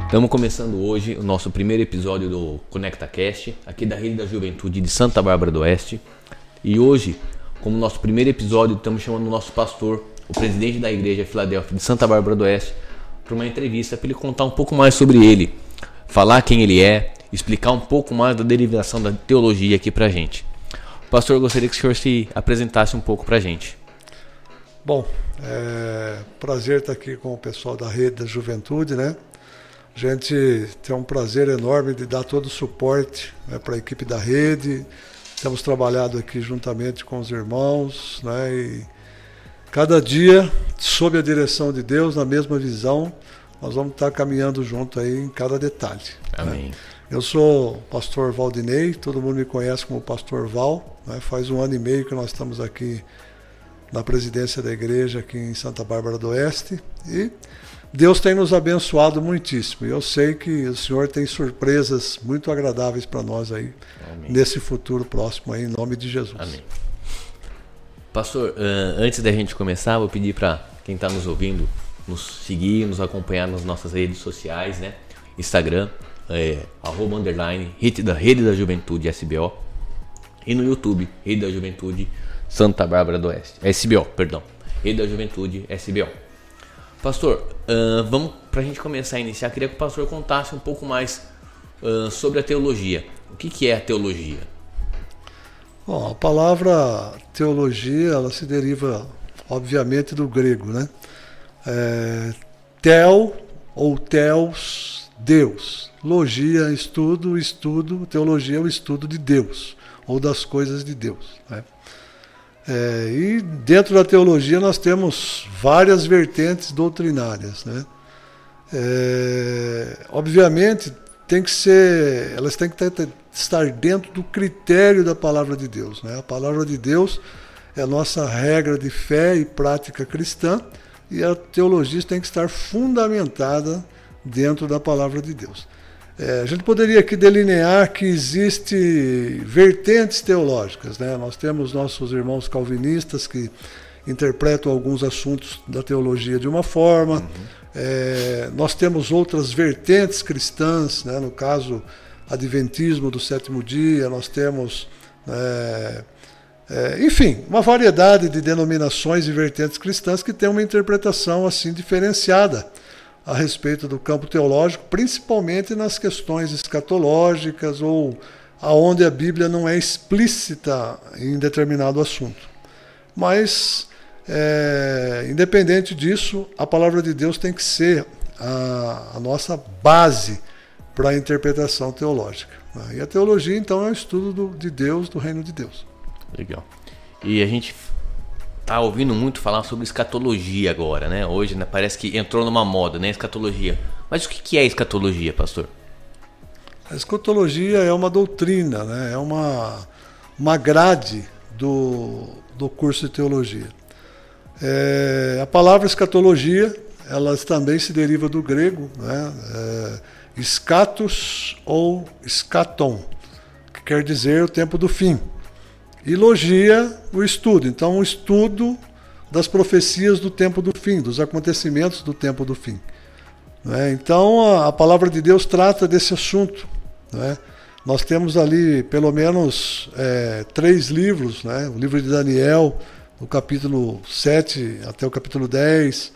Estamos começando hoje o nosso primeiro episódio do ConectaCast, aqui da Rede da Juventude de Santa Bárbara do Oeste. E hoje, como nosso primeiro episódio, estamos chamando o nosso pastor, o presidente da Igreja Filadélfia de Santa Bárbara do Oeste, para uma entrevista, para ele contar um pouco mais sobre ele, falar quem ele é, explicar um pouco mais da derivação da teologia aqui para a gente. Pastor, eu gostaria que o senhor se apresentasse um pouco para a gente. Bom, prazer estar aqui com o pessoal da Rede da Juventude, né? A gente tem um prazer enorme de dar todo o suporte, né, para a equipe da Rede. Temos trabalhado aqui juntamente com os irmãos, né, e cada dia, sob a direção de Deus, na mesma visão, nós vamos estar caminhando junto aí em cada detalhe. Amém. Né? Eu sou o pastor Valdinei, todo mundo me conhece como pastor Val, né? Faz 1 ano e meio que nós estamos aqui na presidência da igreja aqui em Santa Bárbara do Oeste e Deus tem nos abençoado muitíssimo. Eu sei que o Senhor tem surpresas muito agradáveis para nós aí. Amém. Nesse futuro próximo aí, em nome de Jesus. Amém. Pastor, antes da gente começar, vou pedir para quem está nos ouvindo nos seguir, nos acompanhar nas nossas redes sociais, né? Instagram, @Rede da Juventude SBO, e no YouTube, Rede da Juventude Santa Bárbara do Oeste. SBO, perdão. Rede da Juventude SBO. Pastor, vamos, para a gente começar a iniciar, queria que o pastor contasse um pouco mais sobre a teologia. O que é a teologia? Bom, a palavra teologia, ela se deriva, obviamente, do grego, né? Tel ou teos, Deus. Logia, estudo, teologia é o estudo de Deus, ou das coisas de Deus, né? E dentro da teologia nós temos várias vertentes doutrinárias, né? Obviamente elas têm que estar dentro do critério da palavra de Deus, né? A palavra de Deus é a nossa regra de fé e prática cristã, e a teologia tem que estar fundamentada dentro da palavra de Deus. A gente poderia aqui delinear que existem vertentes teológicas, né? Nós temos nossos irmãos calvinistas que interpretam alguns assuntos da teologia de uma forma. Nós temos outras vertentes cristãs, né? No caso, adventismo do sétimo dia, nós temos, enfim, uma variedade de denominações e vertentes cristãs que têm uma interpretação assim diferenciada a respeito do campo teológico, principalmente nas questões escatológicas ou aonde a Bíblia não é explícita em determinado assunto. Mas, independente disso, a palavra de Deus tem que ser a nossa base para a interpretação teológica. E a teologia, então, é o estudo de Deus, do reino de Deus. Legal. E a gente tá ouvindo muito falar sobre escatologia agora, né? Hoje, né, parece que entrou numa moda, né? Escatologia. Mas o que é escatologia, pastor? A escatologia é uma doutrina, né? É uma grade do curso de teologia. A palavra escatologia, ela também se deriva do grego, né? Scatos ou scaton, que quer dizer o tempo do fim. E logia, o estudo. Então, o estudo das profecias do tempo do fim, dos acontecimentos do tempo do fim. Então, a palavra de Deus trata desse assunto, né? Nós temos ali, pelo menos, 3 livros, né? O livro de Daniel, do capítulo 7 até o capítulo 10,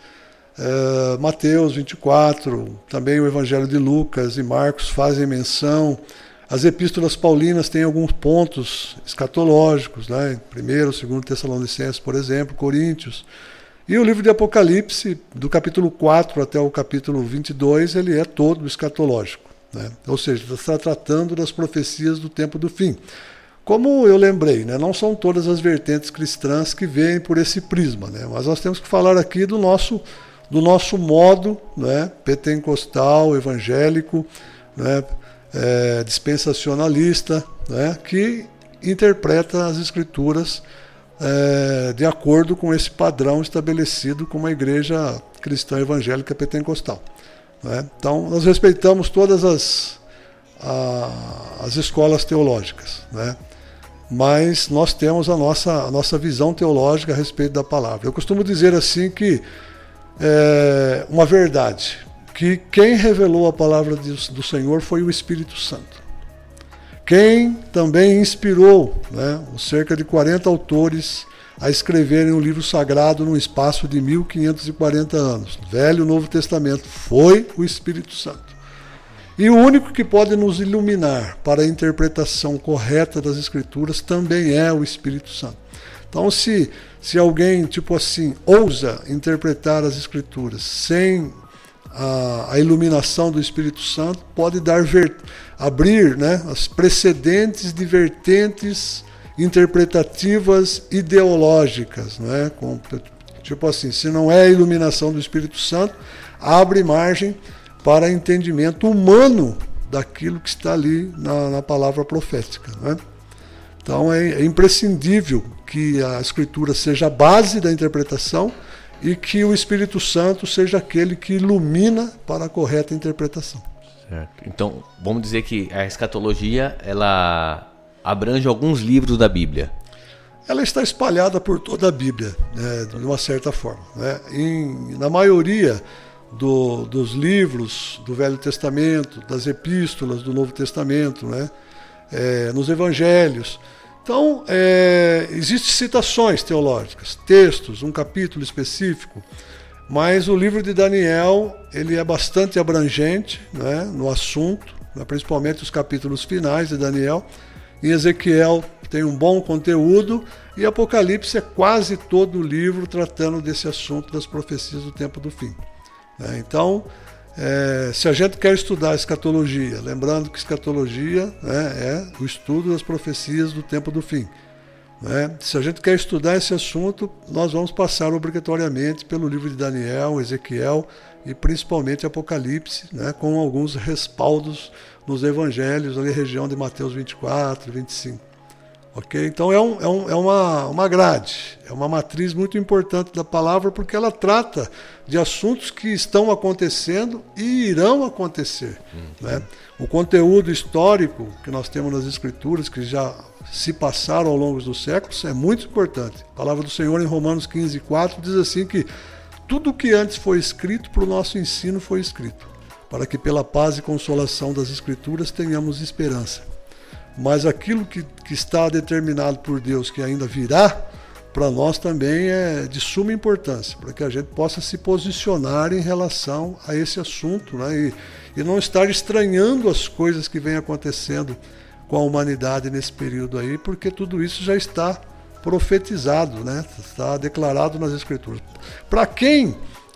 Mateus 24, também o Evangelho de Lucas e Marcos fazem menção. As epístolas paulinas têm alguns pontos escatológicos, né? 1º, 2º Tessalonicenses, por exemplo, Coríntios. E o livro de Apocalipse, do capítulo 4 até o capítulo 22, ele é todo escatológico, né? Ou seja, está tratando das profecias do tempo do fim. Como eu lembrei, né? Não são todas as vertentes cristãs que veem por esse prisma, né? Mas nós temos que falar aqui do nosso modo, né? Pentecostal, evangélico, né? Dispensacionalista, né, que interpreta as escrituras de acordo com esse padrão estabelecido como a igreja cristã evangélica pentecostal, né? Então nós respeitamos todas as escolas teológicas, né? Mas nós temos a nossa visão teológica a respeito da palavra. Eu costumo dizer assim que uma verdade que quem revelou a palavra do Senhor foi o Espírito Santo. Quem também inspirou, né, os cerca de 40 autores a escreverem um livro sagrado num espaço de 1540 anos, Velho e Novo Testamento, foi o Espírito Santo. E o único que pode nos iluminar para a interpretação correta das Escrituras também é o Espírito Santo. Então, se alguém, tipo assim, ousa interpretar as Escrituras sem a iluminação do Espírito Santo, pode abrir, né, as precedentes de vertentes interpretativas ideológicas, né? Tipo assim, se não é a iluminação do Espírito Santo, abre margem para entendimento humano daquilo que está ali na palavra profética, né? Então é imprescindível que a Escritura seja a base da interpretação e que o Espírito Santo seja aquele que ilumina para a correta interpretação. Certo. Então, vamos dizer que a escatologia, ela abrange alguns livros da Bíblia. Ela está espalhada por toda a Bíblia, né, de uma certa forma, né? Na maioria dos livros do Velho Testamento, das epístolas do Novo Testamento, né, nos Evangelhos. Então, existem citações teológicas, textos, um capítulo específico, mas o livro de Daniel ele é bastante abrangente, né, no assunto, né, principalmente os capítulos finais de Daniel. Em Ezequiel tem um bom conteúdo e Apocalipse é quase todo o livro tratando desse assunto das profecias do tempo do fim. Então, se a gente quer estudar escatologia, lembrando que escatologia, né, é o estudo das profecias do tempo do fim, né? Se a gente quer estudar esse assunto, nós vamos passar obrigatoriamente pelo livro de Daniel, Ezequiel e principalmente Apocalipse, né, com alguns respaldos nos evangelhos, ali região de Mateus 24, 25. Okay? Então é uma grade, é uma matriz muito importante da palavra, porque ela trata de assuntos que estão acontecendo e irão acontecer. Né? O conteúdo histórico que nós temos nas Escrituras, que já se passaram ao longo dos séculos, é muito importante. A palavra do Senhor em Romanos 15:4 diz assim que tudo o que antes foi escrito para o nosso ensino foi escrito, para que pela paz e consolação das Escrituras tenhamos esperança. Mas aquilo que está determinado por Deus, que ainda virá, para nós também é de suma importância, para que a gente possa se posicionar em relação a esse assunto, né? E não estar estranhando as coisas que vêm acontecendo com a humanidade nesse período aí, porque tudo isso já está profetizado, né? Está declarado nas Escrituras. Para quem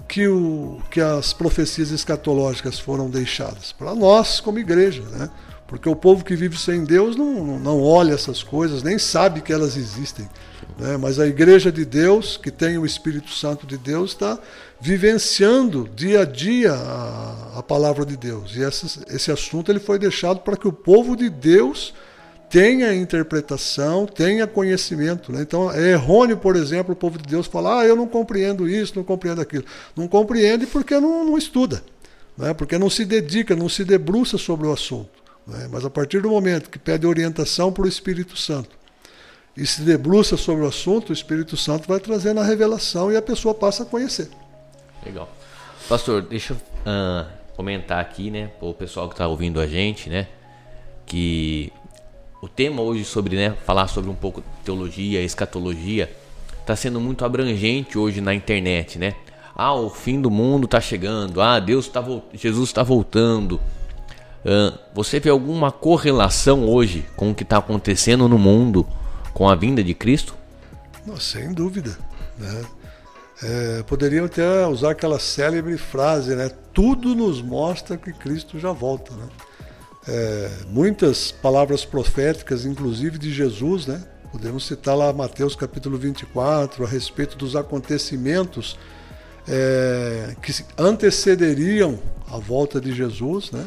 que as profecias escatológicas foram deixadas? Para nós, como igreja, né? Porque o povo que vive sem Deus não olha essas coisas, nem sabe que elas existem, né? Mas a igreja de Deus, que tem o Espírito Santo de Deus, está vivenciando dia a dia a palavra de Deus. E esse assunto ele foi deixado para que o povo de Deus tenha interpretação, tenha conhecimento, né? Então é errôneo, por exemplo, o povo de Deus falar: eu não compreendo isso, não compreendo aquilo. Não compreende porque não estuda, né? Porque não se dedica, não se debruça sobre o assunto. Mas a partir do momento que pede orientação para o Espírito Santo e se debruça sobre o assunto, o Espírito Santo vai trazendo a revelação e a pessoa passa a conhecer. Legal. Pastor, deixa eu comentar aqui, né, para o pessoal que está ouvindo a gente, né, que o tema hoje sobre, né, falar sobre um pouco de teologia, escatologia, está sendo muito abrangente hoje na internet, né? O fim do mundo está chegando, Jesus está voltando. Você vê alguma correlação hoje com o que está acontecendo no mundo com a vinda de Cristo? Sem dúvida, né? Poderiam até usar aquela célebre frase, né? Tudo nos mostra que Cristo já volta, né? Muitas palavras proféticas, inclusive de Jesus, né? Podemos citar lá Mateus capítulo 24, a respeito dos acontecimentos que antecederiam a volta de Jesus, né?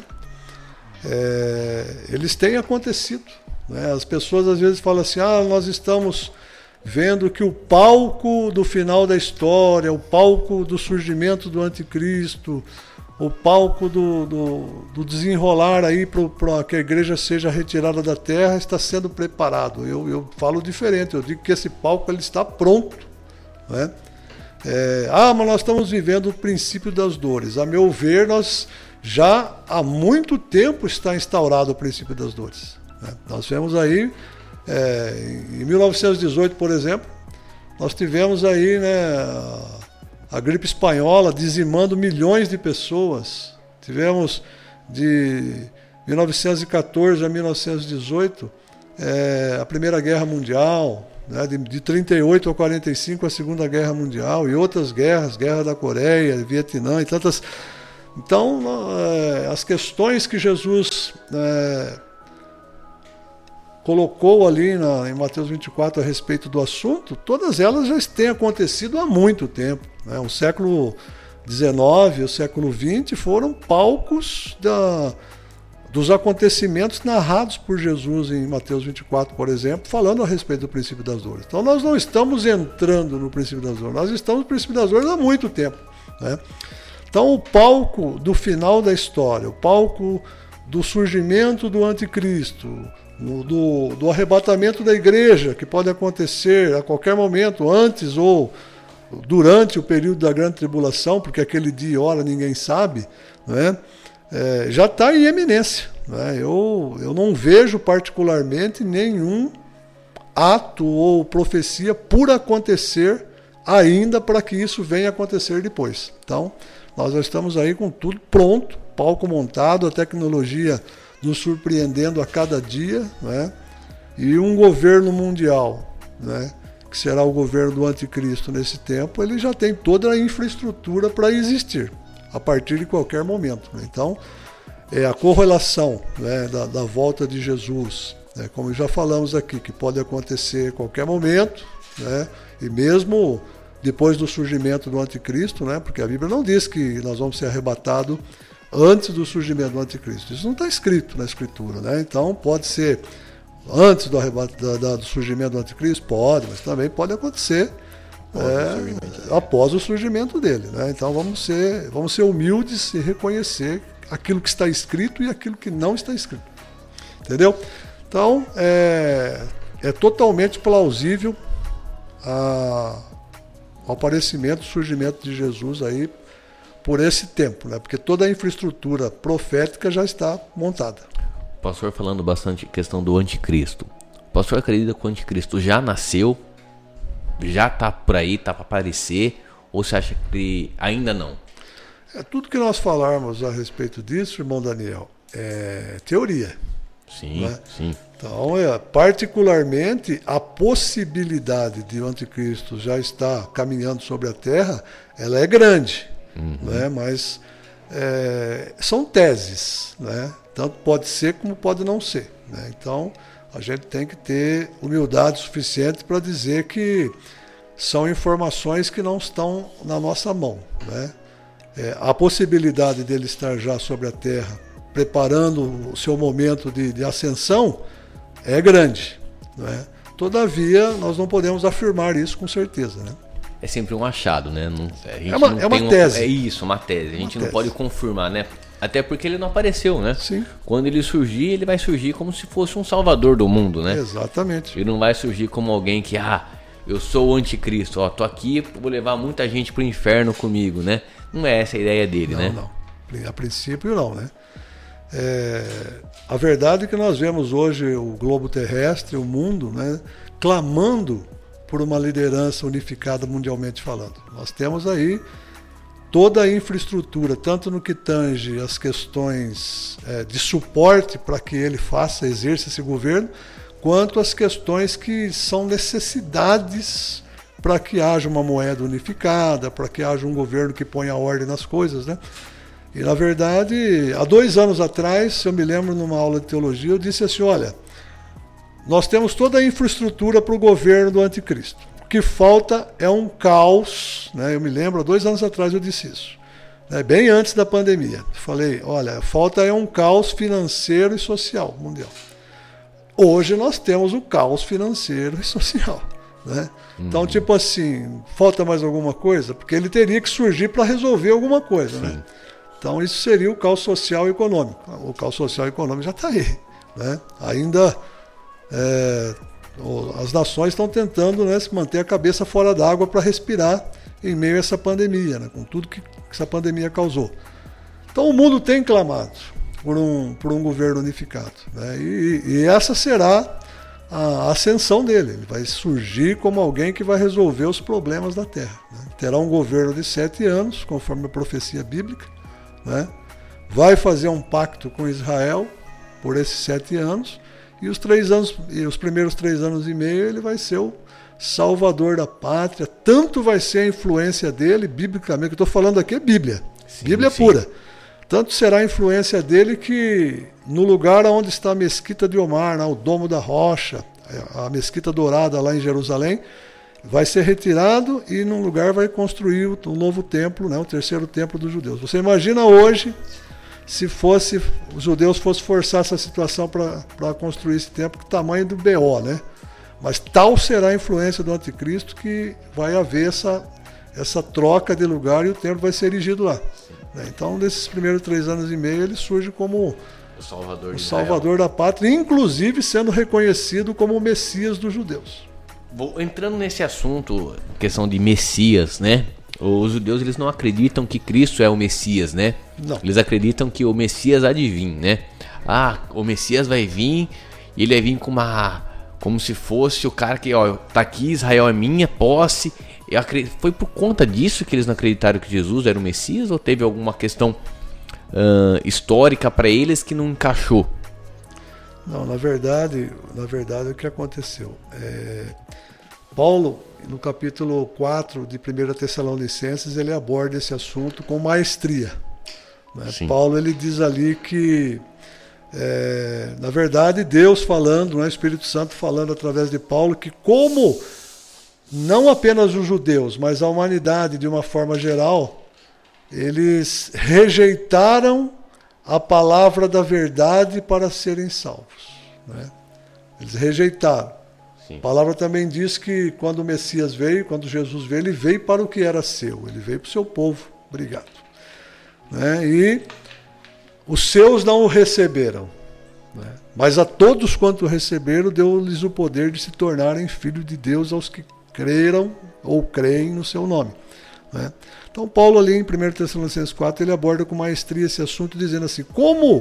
Eles têm acontecido, né? As pessoas às vezes falam assim: nós estamos vendo que o palco do final da história, o palco do surgimento do anticristo, o palco do desenrolar aí para que a igreja seja retirada da terra está sendo preparado. Eu falo diferente, eu digo que esse palco ele está pronto, né? Mas nós estamos vivendo o princípio das dores. A meu ver, nós já há muito tempo está instaurado o princípio das dores. Né? Nós vemos aí, em 1918, por exemplo, nós tivemos aí, né, a gripe espanhola dizimando milhões de pessoas. Tivemos de 1914 a 1918 a Primeira Guerra Mundial, né, de 38 a 45 a Segunda Guerra Mundial e outras guerras, Guerra da Coreia, Vietnã e tantas. Então, as questões que Jesus colocou ali em Mateus 24 a respeito do assunto, todas elas já têm acontecido há muito tempo. Né? O século XIX e o século XX foram palcos dos acontecimentos narrados por Jesus em Mateus 24, por exemplo, falando a respeito do princípio das dores. Então nós não estamos entrando no princípio das dores, nós estamos no princípio das dores há muito tempo. Né? Então o palco do final da história, o palco do surgimento do anticristo, do arrebatamento da igreja, que pode acontecer a qualquer momento, antes ou durante o período da grande tribulação, porque aquele dia e hora ninguém sabe, né? Já está em eminência. Né? Eu não vejo particularmente nenhum ato ou profecia por acontecer ainda para que isso venha acontecer depois. Então, nós já estamos aí com tudo pronto, palco montado, a tecnologia nos surpreendendo a cada dia, né? E um governo mundial, né, que será o governo do anticristo nesse tempo, ele já tem toda a infraestrutura para existir a partir de qualquer momento. Né? Então, a correlação, né, da volta de Jesus, né, como já falamos aqui, que pode acontecer a qualquer momento, né, e mesmo depois do surgimento do anticristo, né, porque a Bíblia não diz que nós vamos ser arrebatados antes do surgimento do anticristo. Isso não está escrito na Escritura. Né? Então, pode ser antes do surgimento do anticristo? Pode, mas também pode acontecer após o surgimento dele. Né? Então vamos ser humildes e reconhecer aquilo que está escrito e aquilo que não está escrito. Entendeu? Então é totalmente plausível o aparecimento, o surgimento de Jesus aí por esse tempo, né? Porque toda a infraestrutura profética já está montada. O pastor falando bastante questão do anticristo. O pastor acredita que o anticristo já nasceu? Já está por aí, está para aparecer, ou você acha que ainda não? Tudo que nós falarmos a respeito disso, irmão Daniel, é teoria. Sim, né? Sim. Então, particularmente, a possibilidade de o anticristo já estar caminhando sobre a terra, ela é grande, né? Mas são teses, né? Tanto pode ser como pode não ser. Né? Então, a gente tem que ter humildade suficiente para dizer que são informações que não estão na nossa mão. Né? A possibilidade dele estar já sobre a terra, preparando o seu momento de ascensão, é grande. Né? Todavia, nós não podemos afirmar isso com certeza. Né? É sempre um achado, né? É uma tese. É isso, uma tese. A gente não tese. pode confirmar, né? Até porque ele não apareceu, né? Sim. Quando ele surgir, ele vai surgir como se fosse um salvador do mundo, né? Exatamente. Ele não vai surgir como alguém que, eu sou o anticristo, tô aqui, vou levar muita gente pro inferno comigo, né? Não é essa a ideia dele, né? Não. A princípio não, né? A verdade é que nós vemos hoje o globo terrestre, o mundo, né, clamando por uma liderança unificada mundialmente falando. Nós temos aí toda a infraestrutura, tanto no que tange as questões de suporte para que ele exerça esse governo, quanto as questões que são necessidades para que haja uma moeda unificada, para que haja um governo que ponha ordem nas coisas, né? E, na verdade, há 2 anos atrás, eu me lembro numa aula de teologia, eu disse assim, olha, nós temos toda a infraestrutura para o governo do anticristo. O que falta é um caos, né? Eu me lembro, há 2 anos atrás eu disse isso, né? Bem antes da pandemia. Falei, olha, falta é um caos financeiro e social mundial. Hoje nós temos o caos financeiro e social. Né? Então, tipo assim, falta mais alguma coisa? Porque ele teria que surgir para resolver alguma coisa. Né? Então, isso seria o caos social e econômico. O caos social e econômico já está aí. Né? Ainda as nações estão tentando, né, se manter a cabeça fora d'água para respirar em meio a essa pandemia, né? Com tudo que essa pandemia causou. Então o mundo tem clamado por um governo unificado, né? E essa será a ascensão dele. Ele vai surgir como alguém que vai resolver os problemas da terra, né? Terá um governo de 7 anos, conforme a profecia bíblica, né? Vai fazer um pacto com Israel por esses 7 anos, e os primeiros 3 anos e meio ele vai ser o salvador da pátria. Tanto vai ser a influência dele, biblicamente, que eu estou falando aqui é Bíblia, sim, Bíblia sim. Pura. Tanto será a influência dele que no lugar onde está a Mesquita de Omar, o Domo da Rocha, a Mesquita Dourada lá em Jerusalém, vai ser retirado e num lugar vai construir um novo templo, né, o terceiro templo dos judeus. Você imagina hoje, se os judeus fossem forçar essa situação para construir esse templo, que tamanho do BO, né? Mas tal será a influência do anticristo que vai haver essa troca de lugar e o templo vai ser erigido lá. Então, nesses primeiros 3 anos e meio, ele surge como o Salvador da pátria, inclusive sendo reconhecido como o Messias dos judeus. Entrando nesse assunto, questão de Messias, né? Os judeus, eles não acreditam que Cristo é o Messias, né? Não. Eles acreditam que o Messias há de vir, né? O Messias vai vir, e ele vai vir como se fosse o cara que, tá aqui, Israel é minha posse. Foi por conta disso que eles não acreditaram que Jesus era o Messias, ou teve alguma questão histórica para eles que não encaixou? Não, na verdade o que aconteceu? Paulo, no capítulo 4 de 1 Tessalonicenses, ele aborda esse assunto com maestria, né? Paulo, ele diz ali que, na verdade, Deus falando, né, o Espírito Santo falando através de Paulo, que como não apenas os judeus, mas a humanidade de uma forma geral, eles rejeitaram a palavra da verdade para serem salvos, né? Eles rejeitaram. Sim. A palavra também diz que quando o Messias veio, quando Jesus veio, ele veio para o que era seu, ele veio para o seu povo, obrigado, né? E os seus não o receberam, né? Mas a todos quanto o receberam, deu-lhes o poder de se tornarem filhos de Deus aos que creram ou creem no seu nome, né? Então Paulo ali em 1 Tessalonicenses 4, ele aborda com maestria esse assunto, dizendo assim, como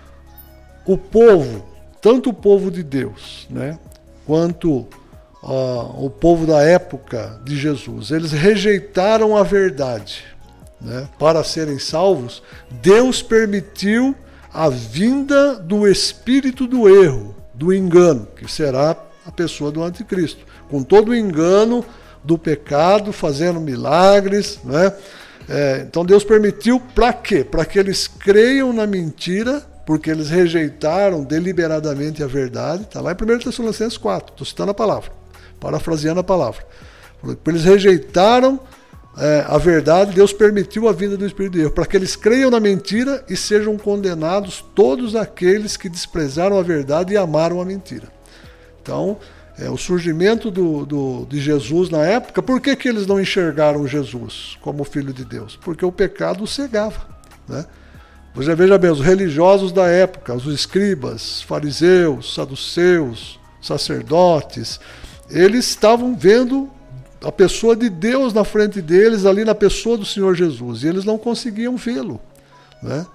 o povo, tanto o povo de Deus, né, quanto o povo da época de Jesus, eles rejeitaram a verdade, né, para serem salvos, Deus permitiu a vinda do espírito do erro, do engano, que será a pessoa do anticristo, com todo o engano do pecado, fazendo milagres, né? Então Deus permitiu para quê? Para que eles creiam na mentira, porque eles rejeitaram deliberadamente a verdade. Está lá em 1 Tessalonicenses 4, estou citando a palavra, parafraseando a palavra. Eles rejeitaram a verdade, Deus permitiu a vinda do espírito de erro, para que eles creiam na mentira e sejam condenados todos aqueles que desprezaram a verdade e amaram a mentira. Então, o surgimento de Jesus na época, por que eles não enxergaram Jesus como Filho de Deus? Porque o pecado o cegava, né? Você veja bem, os religiosos da época, os escribas, fariseus, saduceus, sacerdotes, eles estavam vendo a pessoa de Deus na frente deles, ali na pessoa do Senhor Jesus, e eles não conseguiam vê-lo, né?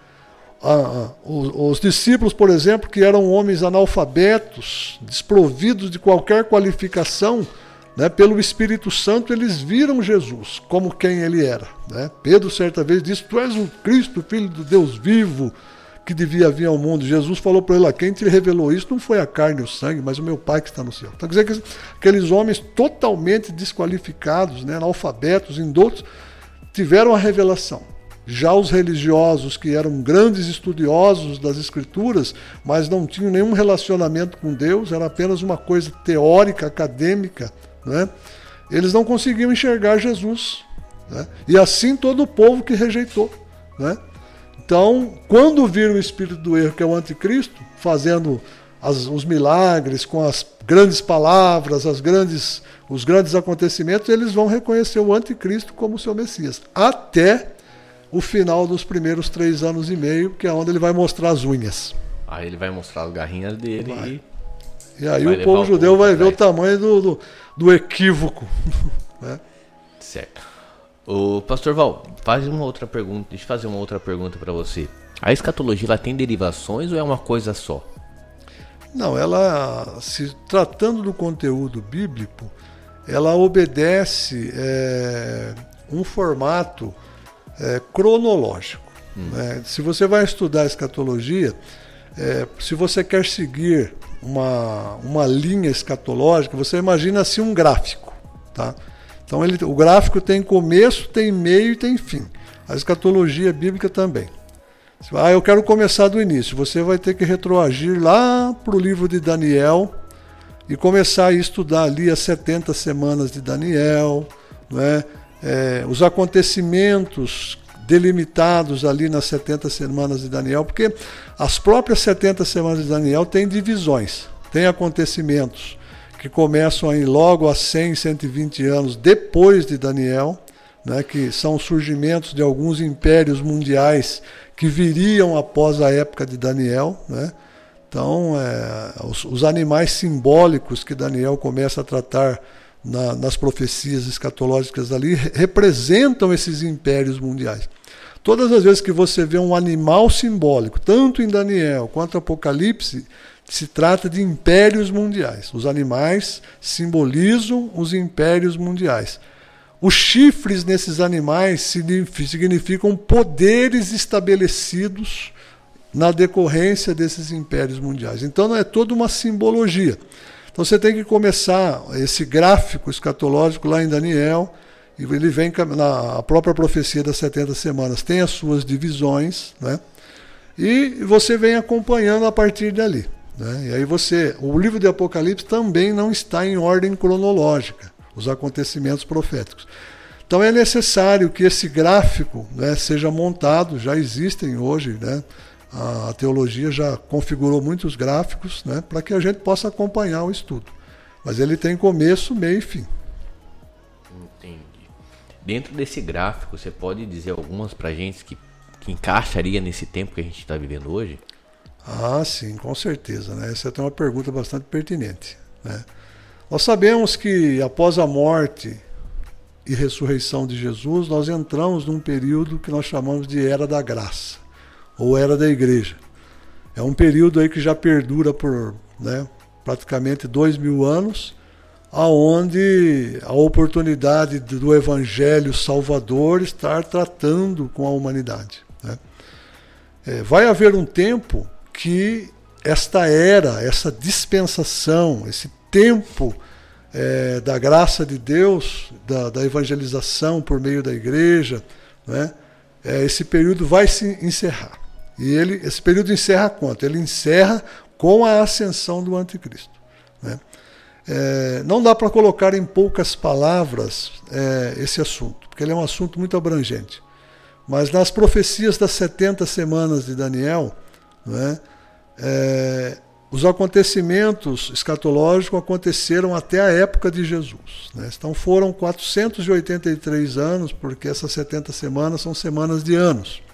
Os discípulos, por exemplo, que eram homens analfabetos, desprovidos de qualquer qualificação, né, pelo Espírito Santo, eles viram Jesus como quem ele era, né? Pedro, certa vez, disse, tu és o Cristo, Filho do Deus vivo, que devia vir ao mundo. Jesus falou para ele, quem te revelou isso não foi a carne e o sangue, mas o meu Pai que está no céu. Então, quer dizer que aqueles homens totalmente desqualificados, né, analfabetos, indoutos, tiveram a revelação. Já os religiosos, que eram grandes estudiosos das Escrituras, mas não tinham nenhum relacionamento com Deus, era apenas uma coisa teórica, acadêmica, né? Eles não conseguiam enxergar Jesus, né? E assim todo o povo que rejeitou, né? Então, quando viram o espírito do erro, que é o anticristo, fazendo os milagres, com as grandes palavras, os grandes acontecimentos, eles vão reconhecer o anticristo como seu Messias, até o final dos primeiros 3 anos e meio, que é onde ele vai mostrar as unhas. Aí ele vai mostrar as garrinhas dele e aí o povo judeu vai ver o tamanho do equívoco, né? Certo. Ô, Pastor Val, faz uma outra pergunta. Deixa eu fazer uma outra pergunta para você. A escatologia, ela tem derivações ou é uma coisa só? Não, ela, se tratando do conteúdo bíblico, ela obedece um formato cronológico. Né? Se você vai estudar escatologia, se você quer seguir uma linha escatológica, você imagina assim um gráfico. Tá? Então o gráfico tem começo, tem meio e tem fim. A escatologia bíblica também. Eu quero começar do início. Você vai ter que retroagir lá para o livro de Daniel e começar a estudar ali as 70 semanas de Daniel, né? Os acontecimentos delimitados ali nas 70 semanas de Daniel, porque as próprias 70 semanas de Daniel têm divisões, têm acontecimentos que começam aí logo a 100, 120 anos depois de Daniel, né, que são surgimentos de alguns impérios mundiais que viriam após a época de Daniel, né? Então, os animais simbólicos que Daniel começa a tratar nas profecias escatológicas ali representam esses impérios mundiais. Todas as vezes que você vê um animal simbólico, tanto em Daniel quanto em Apocalipse, se trata de impérios mundiais. Os animais simbolizam os impérios mundiais. Os chifres nesses animais significam poderes estabelecidos na decorrência desses impérios mundiais. Então é toda uma simbologia. Então você tem que começar esse gráfico escatológico lá em Daniel, e ele vem na própria profecia das 70 semanas, tem as suas divisões, né? E você vem acompanhando a partir dali. Né? E aí o livro de Apocalipse também não está em ordem cronológica, os acontecimentos proféticos. Então é necessário que esse gráfico, né, seja montado, já existem hoje, né? A teologia já configurou muitos gráficos, né, para que a gente possa acompanhar o estudo. Mas ele tem começo, meio e fim. Entendi. Dentro desse gráfico, você pode dizer algumas para a gente que encaixaria nesse tempo que a gente está vivendo hoje? Ah, sim, com certeza. Né? Essa é uma pergunta bastante pertinente. Né? Nós sabemos que após a morte e ressurreição de Jesus, nós entramos num período que nós chamamos de Era da Graça, ou Era da Igreja. É um período aí que já perdura por, né, praticamente 2000 anos, aonde a oportunidade do Evangelho Salvador estar tratando com a humanidade. Né? Vai haver um tempo que esta era, essa dispensação, esse tempo da graça de Deus, da evangelização por meio da igreja, né? Esse período vai se encerrar. E esse período encerra quanto? Ele encerra com a ascensão do anticristo. Né? Não dá para colocar em poucas palavras esse assunto, porque ele é um assunto muito abrangente. Mas nas profecias das 70 semanas de Daniel, né, os acontecimentos escatológicos aconteceram até a época de Jesus. Né? Então foram 483 anos, porque essas 70 semanas são semanas de anos.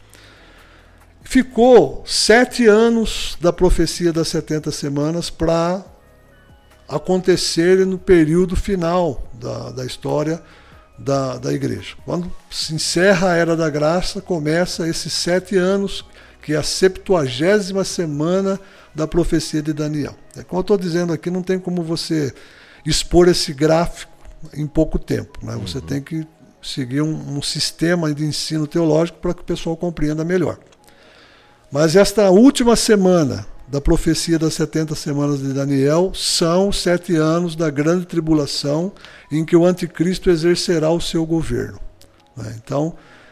Ficou 7 anos da profecia das 70 semanas para acontecer no período final da história da igreja. Quando se encerra a Era da Graça, começa esses 7 anos, que é a 70ª semana da profecia de Daniel. Como eu estou dizendo aqui, não tem como você expor esse gráfico em pouco tempo. Né? Você tem que seguir um sistema de ensino teológico para que o pessoal compreenda melhor. Mas esta última semana da profecia das 70 semanas de Daniel são 7 anos da grande tribulação em que o anticristo exercerá o seu governo. Né? Então,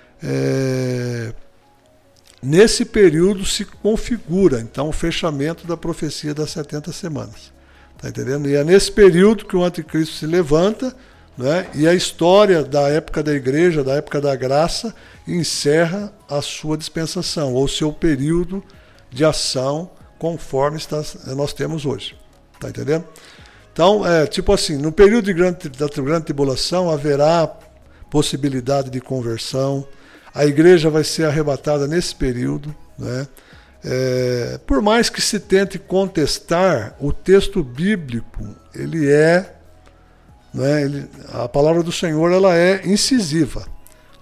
nesse período se configura então o fechamento da profecia das 70 semanas. Tá entendendo? E é nesse período que o anticristo se levanta, né? E a história da época da igreja, da época da graça, encerra a sua dispensação, ou seu período de ação, conforme nós temos hoje. Tá entendendo? Então, tipo assim, no período da grande tribulação haverá possibilidade de conversão. A igreja vai ser arrebatada nesse período. Né? Por mais que se tente contestar, o texto bíblico, ele a palavra do Senhor ela é incisiva.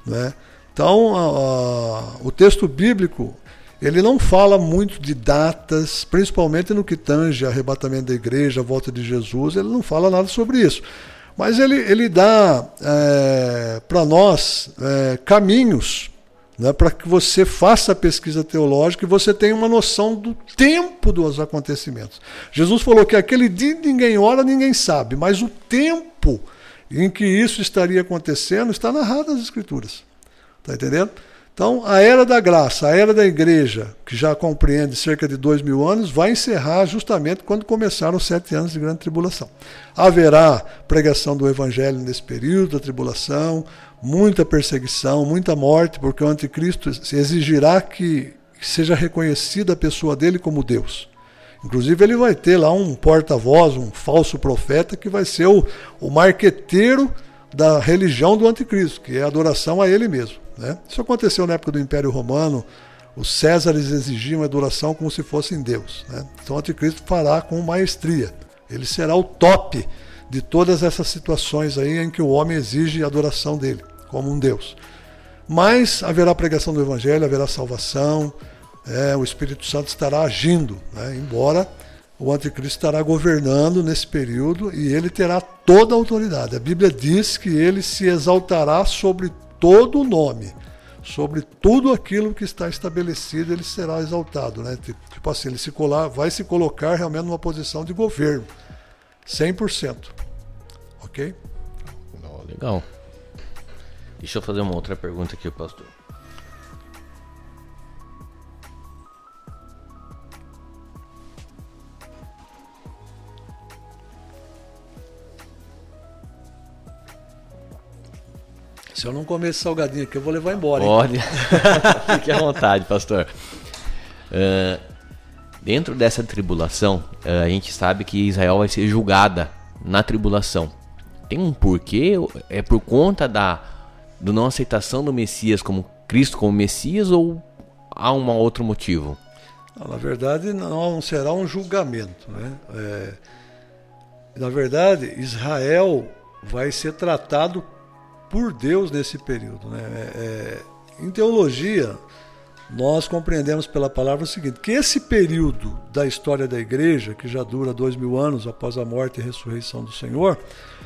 né? Então, o texto bíblico, ele não fala muito de datas, principalmente no que tange arrebatamento da igreja, a volta de Jesus, ele não fala nada sobre isso. Mas ele dá para nós caminhos, né, para que você faça a pesquisa teológica e você tenha uma noção do tempo dos acontecimentos. Jesus falou que aquele dia ninguém ora, ninguém sabe, mas o tempo em que isso estaria acontecendo está narrado nas Escrituras. Está entendendo? Então, a era da graça, a era da igreja, que já compreende cerca de 2000 anos, vai encerrar justamente quando começaram os 7 anos de grande tribulação. Haverá pregação do evangelho nesse período da tribulação, muita perseguição, muita morte, porque o anticristo exigirá que seja reconhecida a pessoa dele como Deus. Inclusive, ele vai ter lá um porta-voz, um falso profeta, que vai ser o marqueteiro da religião do anticristo, que é a adoração a ele mesmo, né? Isso aconteceu na época do Império Romano. Os Césares exigiam adoração como se fossem Deus, né? Então o anticristo fará com maestria. Ele será o top de todas essas situações aí em que o homem exige a adoração dele, como um Deus. Mas haverá pregação do Evangelho, haverá salvação, o Espírito Santo estará agindo, né? Embora o anticristo estará governando nesse período e ele terá toda a autoridade. A Bíblia diz que ele se exaltará sobre todo o nome, sobre tudo aquilo que está estabelecido, ele será exaltado, né? Tipo assim, ele vai se colocar realmente numa posição de governo, 100%. Ok? Legal. Deixa eu fazer uma outra pergunta aqui, pastor. Se eu não comer esse salgadinho aqui, eu vou levar embora. Pode. Fique à vontade, pastor. Dentro dessa tribulação, a gente sabe que Israel vai ser julgada na tribulação. Tem um porquê? É por conta da não aceitação do Messias como Cristo como Messias, ou há um outro motivo? Não, na verdade, não será um julgamento, né? Na verdade, Israel vai ser tratado por Deus nesse período, né? Em teologia, nós compreendemos pela palavra o seguinte, que esse período da história da igreja, que já dura 2000 anos após a morte e ressurreição do Senhor,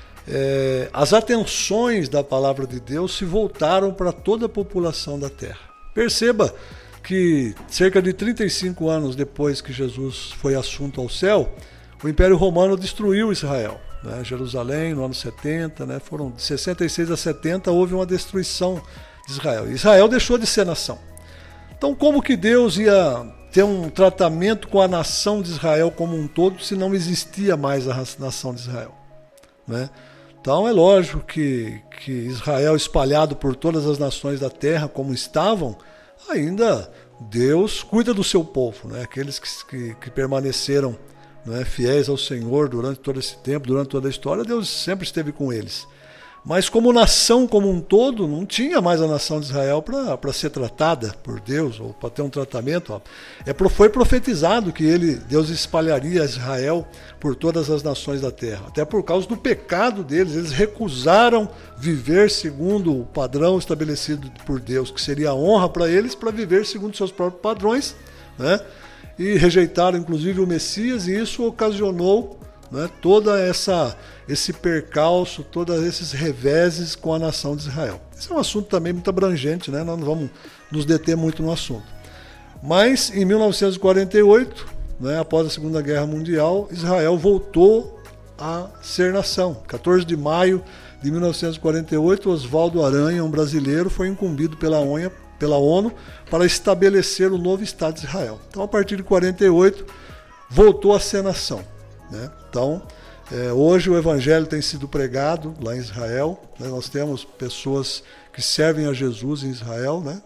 as atenções da palavra de Deus se voltaram para toda a população da terra. Perceba que cerca de 35 anos depois que Jesus foi assunto ao céu, o Império Romano destruiu Israel, né? Jerusalém, no ano 70, né? Foram de 66 a 70, houve uma destruição de Israel. Israel deixou de ser nação. Então, como que Deus ia ter um tratamento com a nação de Israel como um todo, se não existia mais a nação de Israel, né? Então, é lógico que Israel, espalhado por todas as nações da terra como estavam, ainda Deus cuida do seu povo, né? Aqueles que permaneceram, né, fiéis ao Senhor durante todo esse tempo, durante toda a história, Deus sempre esteve com eles. Mas como nação como um todo, não tinha mais a nação de Israel para ser tratada por Deus, ou para ter um tratamento. Foi profetizado que Deus espalharia Israel por todas as nações da terra, até por causa do pecado deles. Eles recusaram viver segundo o padrão estabelecido por Deus, que seria a honra para eles, para viver segundo seus próprios padrões, né? E rejeitaram inclusive o Messias, e isso ocasionou, né, toda esse percalço, todos esses reveses com a nação de Israel. Esse é um assunto também muito abrangente, né? Nós não vamos nos deter muito no assunto. Mas em 1948, né, após a Segunda Guerra Mundial, Israel voltou a ser nação. 14 de maio de 1948, Oswaldo Aranha, um brasileiro, foi incumbido pela ONU para estabelecer o novo Estado de Israel. Então, a partir de 48, voltou a ser nação, né? Então, hoje o Evangelho tem sido pregado lá em Israel, né? Nós temos pessoas que servem a Jesus em Israel, né?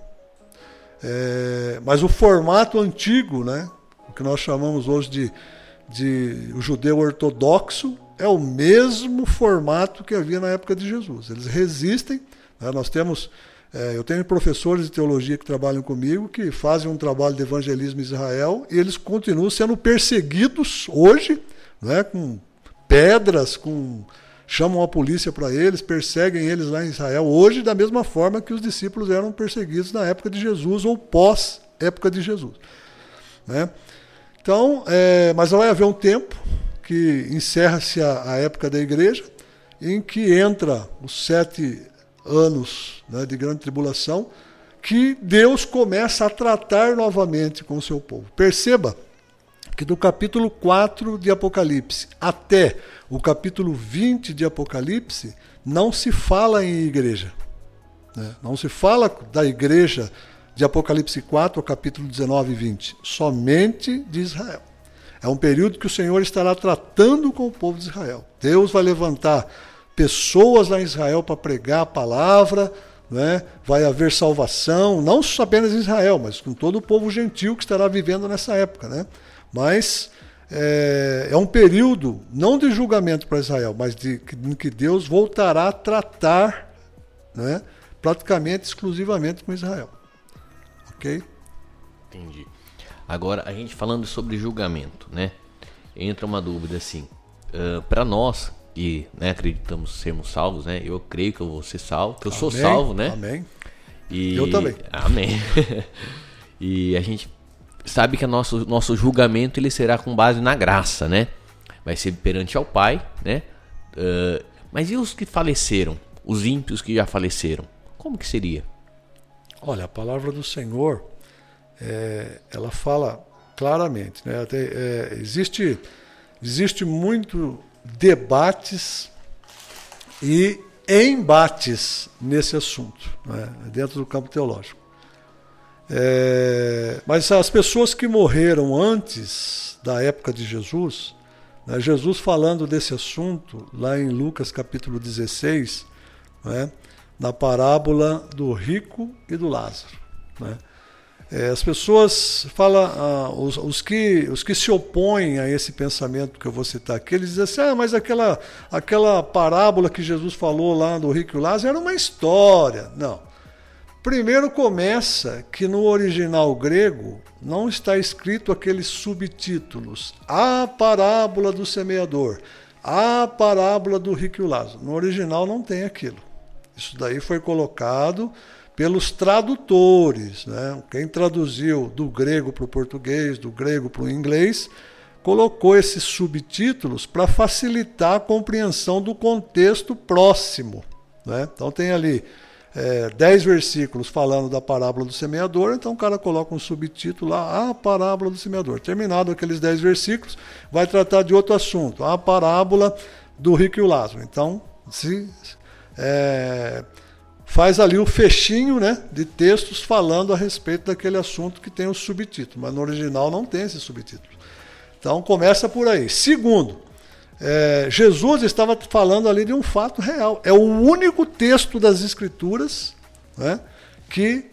Mas o formato antigo, né, o que nós chamamos hoje de o judeu ortodoxo, é o mesmo formato que havia na época de Jesus. Eles resistem, né? Nós temos... eu tenho professores de teologia que trabalham comigo, que fazem um trabalho de evangelismo em Israel, e eles continuam sendo perseguidos hoje, né, com pedras, com chamam a polícia para eles, perseguem eles lá em Israel, hoje da mesma forma que os discípulos eram perseguidos na época de Jesus ou pós-época de Jesus. Né? Então, mas vai haver um tempo que encerra-se a época da igreja, em que entra os 7 anos, né, de grande tribulação, que Deus começa a tratar novamente com o seu povo. Perceba que do capítulo 4 de Apocalipse até o capítulo 20 de Apocalipse, não se fala em igreja. Né? Não se fala da igreja de Apocalipse 4 ao capítulo 19 e 20, somente de Israel. É um período que o Senhor estará tratando com o povo de Israel. Deus vai levantar pessoas lá em Israel para pregar a palavra, né? Vai haver salvação, não apenas em Israel, mas com todo o povo gentil que estará vivendo nessa época. Né? Mas é um período, não de julgamento para Israel, mas em que Deus voltará a tratar, né, praticamente exclusivamente com Israel. Ok? Entendi. Agora, a gente falando sobre julgamento, né? Entra uma dúvida assim, para nós que, né, acreditamos sermos salvos, né? Eu creio que eu vou ser salvo, que eu sou salvo, né? Amém. E... Eu também. Amém. E a gente sabe que o nosso julgamento ele será com base na graça, né? Vai ser perante ao Pai, né? Mas e os que faleceram? Os ímpios que já faleceram? Como que seria? Olha, a palavra do Senhor, ela fala claramente, né? Existe muito debates e embates nesse assunto, né? Dentro do campo teológico. Mas as pessoas que morreram antes da época de Jesus, né? Jesus falando desse assunto lá em Lucas capítulo 16, né? Na parábola do rico e do Lázaro, né? As pessoas falam, os que se opõem a esse pensamento que eu vou citar aqui, eles dizem assim, mas aquela parábola que Jesus falou lá do rico e o Lázaro era uma história. Não. Primeiro começa que no original grego não está escrito aqueles subtítulos, a parábola do semeador, a parábola do rico e o Lázaro. No original não tem aquilo. Isso daí foi colocado pelos tradutores, né? Quem traduziu do grego para o português, do grego para o inglês, colocou esses subtítulos para facilitar a compreensão do contexto próximo, né? Então tem ali 10 versículos falando da parábola do semeador, então o cara coloca um subtítulo lá, a parábola do semeador. Terminado aqueles 10 versículos, vai tratar de outro assunto, a parábola do rico e o Lázaro. Então, faz ali o fechinho, né, de textos falando a respeito daquele assunto que tem o subtítulo, mas no original não tem esse subtítulo. Então começa por aí. Segundo, Jesus estava falando ali de um fato real. É o único texto das Escrituras, né, que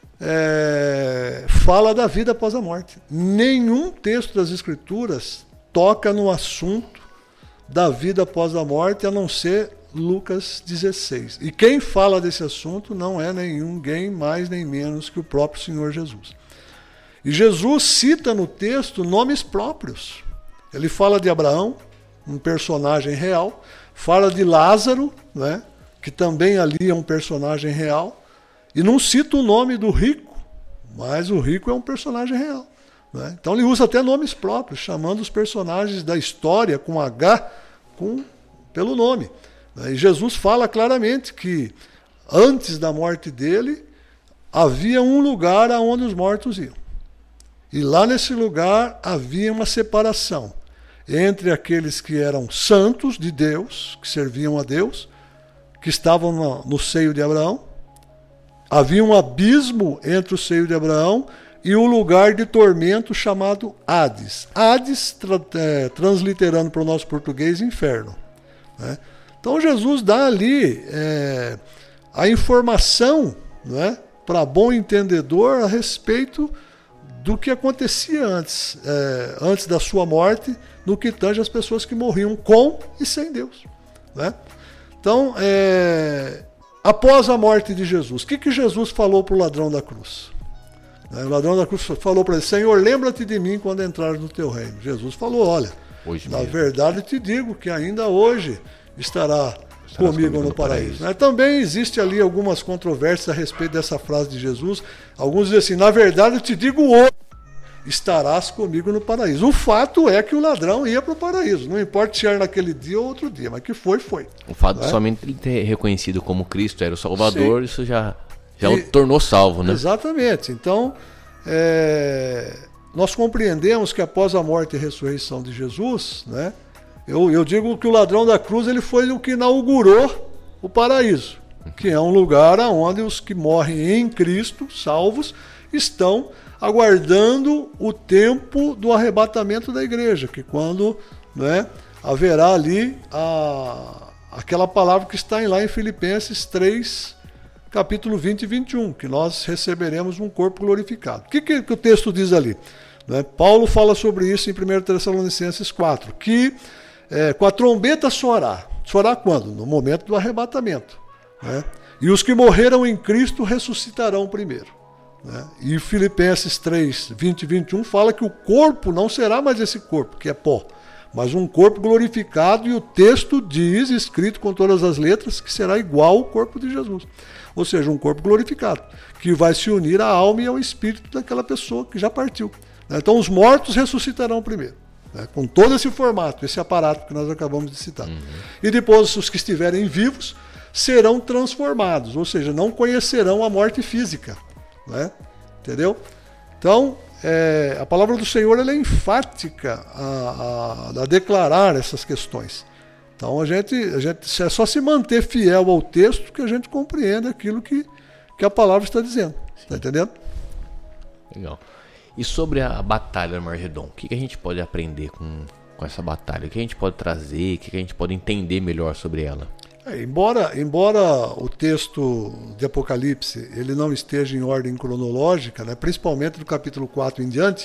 fala da vida após a morte. Nenhum texto das Escrituras toca no assunto da vida após a morte, a não ser Lucas 16. E quem fala desse assunto não é ninguém mais nem menos que o próprio Senhor Jesus. E Jesus cita no texto nomes próprios. Ele fala de Abraão, um personagem real, fala de Lázaro, né, que também ali é um personagem real, e não cita o nome do rico, mas o rico é um personagem real, né? Então ele usa até nomes próprios, chamando os personagens da história com H pelo nome. E Jesus fala claramente que antes da morte dele havia um lugar aonde os mortos iam. E lá nesse lugar havia uma separação entre aqueles que eram santos de Deus, que serviam a Deus, que estavam no seio de Abraão. Havia um abismo entre o seio de Abraão e o lugar de tormento chamado Hades. Hades, transliterando para o nosso português, inferno, né? Então Jesus dá ali a informação, né, para bom entendedor a respeito do que acontecia antes da sua morte, no que tange as pessoas que morriam com e sem Deus, né? Então, após a morte de Jesus, o que Jesus falou para o ladrão da cruz? O ladrão da cruz falou para ele, Senhor, lembra-te de mim quando entrares no teu reino. Jesus falou, olha, na verdade te digo que ainda hoje estará comigo no paraíso. Também existe ali algumas controvérsias a respeito dessa frase de Jesus. Alguns dizem assim, na verdade eu te digo hoje, estarás comigo no paraíso. O fato é que o ladrão ia para o paraíso. Não importa se era naquele dia ou outro dia, mas que foi. O fato de somente ele ter reconhecido como Cristo era o Salvador, sim, isso já o tornou salvo, né? Exatamente. Então, nós compreendemos que após a morte e ressurreição de Jesus, né, eu digo que o ladrão da cruz ele foi o que inaugurou o paraíso, que é um lugar onde os que morrem em Cristo, salvos, estão aguardando o tempo do arrebatamento da igreja, que quando, né, haverá ali aquela palavra que está lá em Filipenses 3, capítulo 20 e 21, que nós receberemos um corpo glorificado. O que o texto diz ali? Né? Paulo fala sobre isso em 1 Tessalonicenses 4, que com a trombeta soará. Soará quando? No momento do arrebatamento. Né? E os que morreram em Cristo ressuscitarão primeiro. Né? E Filipenses 3, 20 e 21 fala que o corpo não será mais esse corpo, que é pó, mas um corpo glorificado, e o texto diz, escrito com todas as letras, que será igual ao corpo de Jesus. Ou seja, um corpo glorificado, que vai se unir à alma e ao espírito daquela pessoa que já partiu. Então os mortos ressuscitarão primeiro, né? Com todo esse formato, esse aparato que nós acabamos de citar. E depois os que estiverem vivos serão transformados, ou seja, não conhecerão a morte física. Né? Entendeu? Então, a palavra do Senhor ela é enfática a declarar essas questões. Então, a gente é só se manter fiel ao texto que a gente compreende aquilo que a palavra está dizendo. Está entendendo? Legal. E sobre a batalha do Armagedon, o que a gente pode aprender com essa batalha? O que a gente pode trazer? O que a gente pode entender melhor sobre ela? Embora o texto de Apocalipse ele não esteja em ordem cronológica, né, principalmente do capítulo 4 em diante,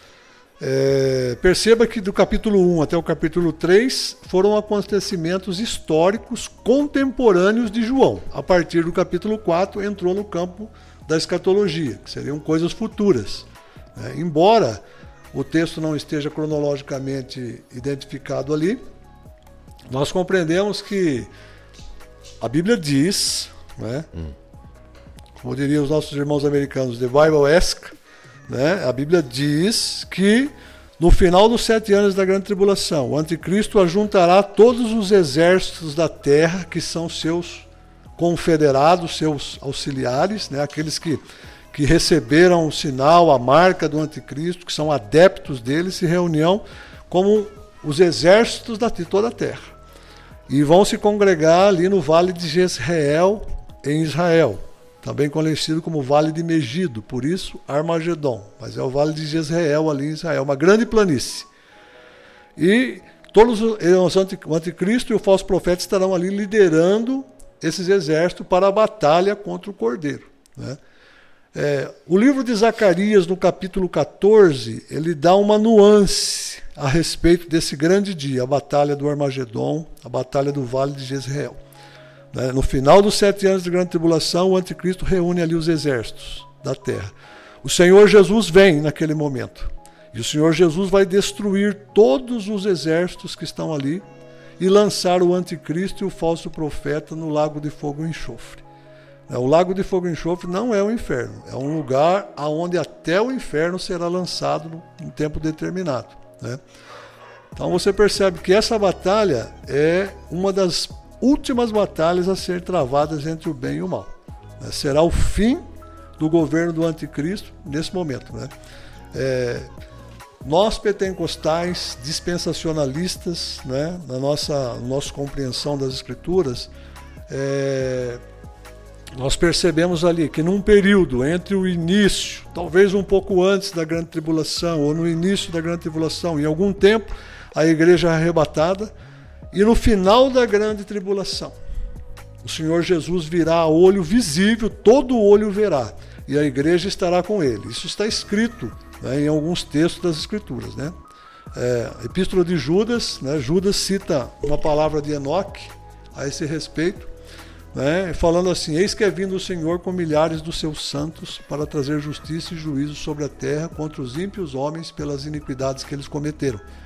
perceba que do capítulo 1 até o capítulo 3 foram acontecimentos históricos contemporâneos de João. A partir do capítulo 4 entrou no campo da escatologia, que seriam coisas futuras. Embora o texto não esteja cronologicamente identificado ali, nós compreendemos que a Bíblia diz, né, como diriam os nossos irmãos americanos, the Bible-esque, né, a Bíblia diz que no final dos 7 anos da grande tribulação, o anticristo ajuntará todos os exércitos da terra, que são seus confederados, seus auxiliares, né, aqueles que receberam o sinal, a marca do anticristo, que são adeptos dele, se reuniam como os exércitos de toda a terra. E vão se congregar ali no Vale de Jezreel, em Israel, também conhecido como Vale de Megido, por isso Armagedon, mas é o Vale de Jezreel ali em Israel, uma grande planície. E todos o anticristo e o falso profeta estarão ali liderando esses exércitos para a batalha contra o Cordeiro. Né? O livro de Zacarias, no capítulo 14, ele dá uma nuance a respeito desse grande dia, a batalha do Armagedon, a batalha do Vale de Jezreel. No final dos 7 anos de grande tribulação, o anticristo reúne ali os exércitos da terra. O Senhor Jesus vem naquele momento. E o Senhor Jesus vai destruir todos os exércitos que estão ali e lançar o anticristo e o falso profeta no lago de fogo e enxofre. O lago de fogo e enxofre não é o inferno, é um lugar onde até o inferno será lançado num tempo determinado. Né? Então você percebe que essa batalha é uma das últimas batalhas a ser travadas entre o bem e o mal. Né? Será o fim do governo do anticristo nesse momento. Né? Nós pentecostais, dispensacionalistas, né, na nossa compreensão das escrituras, nós percebemos ali que num período entre o início, talvez um pouco antes da grande tribulação, ou no início da grande tribulação, em algum tempo, a igreja é arrebatada, e no final da grande tribulação, o Senhor Jesus virá a olho visível, todo olho verá, e a igreja estará com ele. Isso está escrito, né, em alguns textos das Escrituras. Né? Epístola de Judas, né, Judas cita uma palavra de Enoque a esse respeito, né, falando assim: eis que é vindo o Senhor com milhares dos seus santos para trazer justiça e juízo sobre a terra contra os ímpios homens pelas iniquidades que eles cometeram.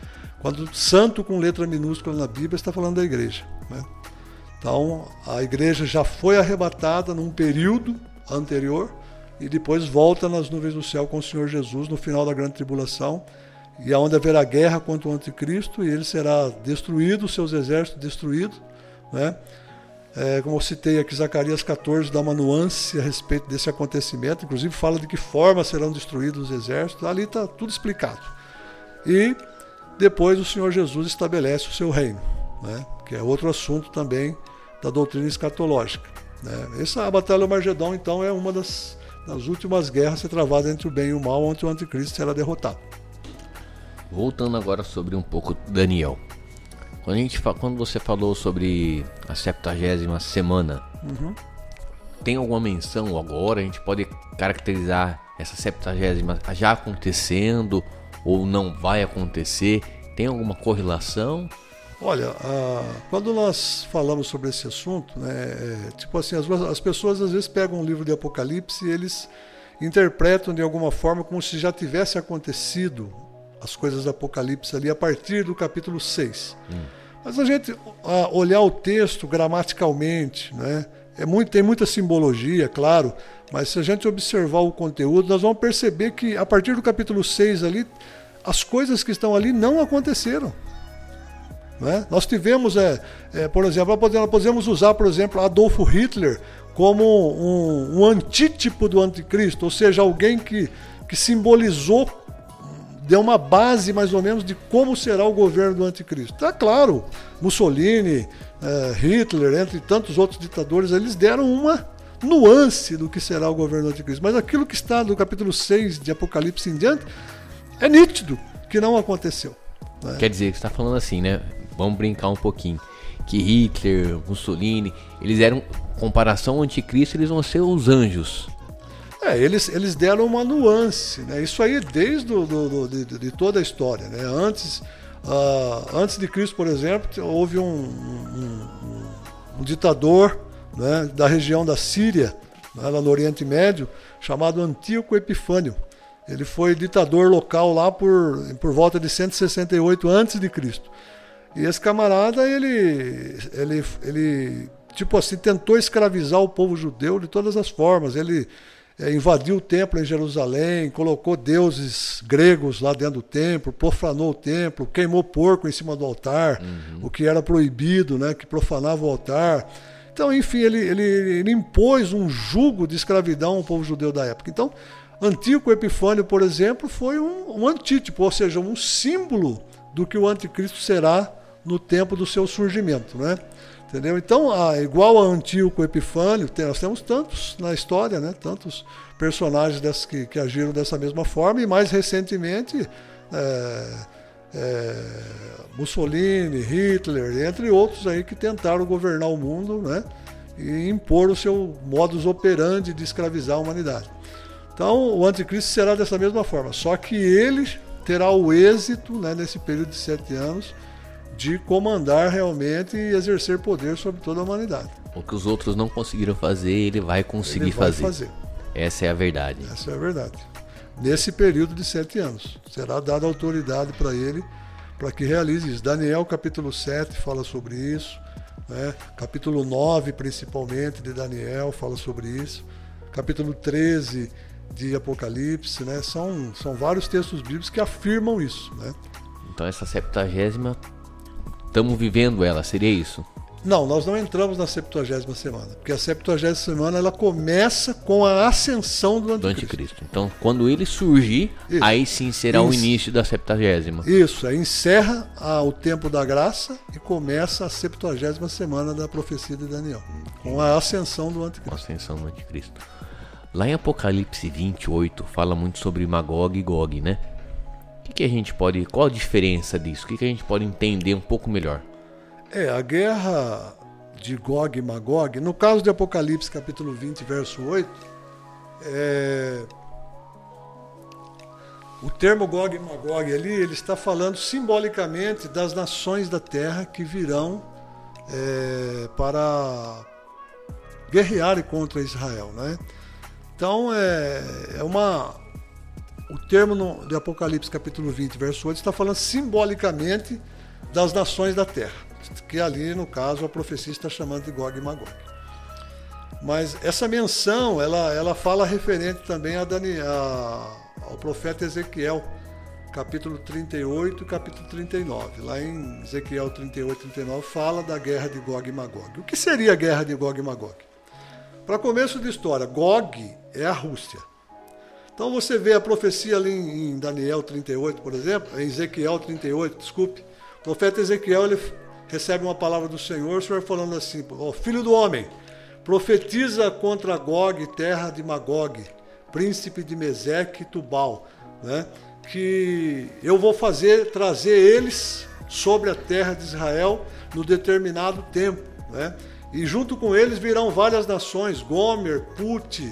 Quando santo com letra minúscula na Bíblia está falando da igreja, né? Então a igreja já foi arrebatada num período anterior e depois volta nas nuvens do céu com o Senhor Jesus no final da grande tribulação, e aonde haverá guerra contra o anticristo, e ele será destruído, seus exércitos destruídos, né? Como eu citei aqui, Zacarias 14 dá uma nuance a respeito desse acontecimento, inclusive fala de que forma serão destruídos os exércitos, ali está tudo explicado. E depois o Senhor Jesus estabelece o seu reino, né? Que é outro assunto também da doutrina escatológica, né? A Batalha do Armagedon, então, é uma das últimas guerras a ser travada entre o bem e o mal, onde o anticristo será derrotado. Voltando agora sobre um pouco Daniel. Quando você falou sobre a 70ª semana, tem alguma menção agora? A gente pode caracterizar essa 70ª já acontecendo ou não vai acontecer? Tem alguma correlação? Olha, quando nós falamos sobre esse assunto, né, tipo assim, as pessoas às vezes pegam um livro de Apocalipse e eles interpretam de alguma forma como se já tivesse acontecido as coisas do Apocalipse ali a partir do capítulo 6. Mas a gente olhar o texto gramaticalmente, né, tem muita simbologia, claro, mas se a gente observar o conteúdo, nós vamos perceber que a partir do capítulo 6 ali, as coisas que estão ali não aconteceram. Né? Nós tivemos, por exemplo, nós podemos usar, por exemplo, Adolfo Hitler como um antítipo do anticristo, ou seja, alguém que simbolizou, deu uma base mais ou menos de como será o governo do anticristo. Tá claro, Mussolini, Hitler, entre tantos outros ditadores, eles deram uma nuance do que será o governo do anticristo, mas aquilo que está no capítulo 6 de Apocalipse em diante é nítido que não aconteceu. Né? Quer dizer, você está falando assim, né? Vamos brincar um pouquinho, que Hitler, Mussolini, eles eram, comparação ao anticristo, eles vão ser os anjos. Eles deram uma nuance, né? Isso aí desde de toda a história, né? Antes de Cristo, por exemplo, houve um ditador, né, da região da Síria, né, lá no Oriente Médio, chamado Antíoco Epifânio. Ele foi ditador local lá por volta de 168 a.C. E esse camarada, ele tipo assim, tentou escravizar o povo judeu de todas as formas. Ele invadiu o templo em Jerusalém, colocou deuses gregos lá dentro do templo, profanou o templo, queimou porco em cima do altar, o que era proibido, né, que profanava o altar. Então, enfim, ele impôs um jugo de escravidão ao povo judeu da época. Então, Antíoco Epifânio, por exemplo, foi um antítipo, ou seja, um símbolo do que o anticristo será no tempo do seu surgimento, né? Entendeu? Então, igual a Antíoco Epifânio, nós temos tantos na história, né? Tantos personagens que agiram dessa mesma forma, e mais recentemente Mussolini, Hitler, entre outros aí que tentaram governar o mundo, né? E impor o seu modus operandi de escravizar a humanidade. Então, o anticristo será dessa mesma forma, só que ele terá o êxito, né, nesse período de 7 anos, de comandar realmente e exercer poder sobre toda a humanidade. O que os outros não conseguiram fazer, ele vai conseguir fazer. Essa é a verdade. Essa é a verdade. Nesse período de 7 anos, será dada autoridade para ele, para que realize isso. Daniel capítulo 7 fala sobre isso, né? Capítulo 9 principalmente de Daniel fala sobre isso, capítulo 13 de Apocalipse, né? São vários textos bíblicos que afirmam isso, né? Então essa 70ª, estamos vivendo ela, seria isso? Não, nós não entramos na 70ª semana, porque a 70ª semana ela começa com a ascensão do anticristo. Então, quando ele surgir, isso, aí sim será o início da 70ª. Isso, aí encerra o tempo da graça e começa a 70ª semana da profecia de Daniel, com a ascensão do anticristo. Com a ascensão do anticristo. Lá em Apocalipse 28 fala muito sobre Magog e Gog, né? Qual a diferença disso? O que a gente pode entender um pouco melhor? A guerra de Gog e Magog, no caso de Apocalipse capítulo 20, verso 8, o termo Gog e Magog ali, ele está falando simbolicamente das nações da terra que virão para guerrearem contra Israel, né? Então, o termo de Apocalipse capítulo 20, verso 8, está falando simbolicamente das nações da terra, que ali, no caso, a profecia está chamando de Gog e Magog. Mas essa menção, ela fala referente também ao profeta Ezequiel, capítulo 38 e capítulo 39. Lá em Ezequiel 38 e 39 fala da guerra de Gog e Magog. O que seria a guerra de Gog e Magog? Para começo de história, Gog é a Rússia. Então você vê a profecia ali em Daniel 38, por exemplo, em Ezequiel 38, desculpe. O profeta Ezequiel, ele recebe uma palavra do Senhor, o Senhor falando assim: filho do homem, profetiza contra Gog, terra de Magog, príncipe de Meseque e Tubal, né? Que eu vou trazer eles sobre a terra de Israel no determinado tempo, né? E junto com eles virão várias nações, Gomer, Put,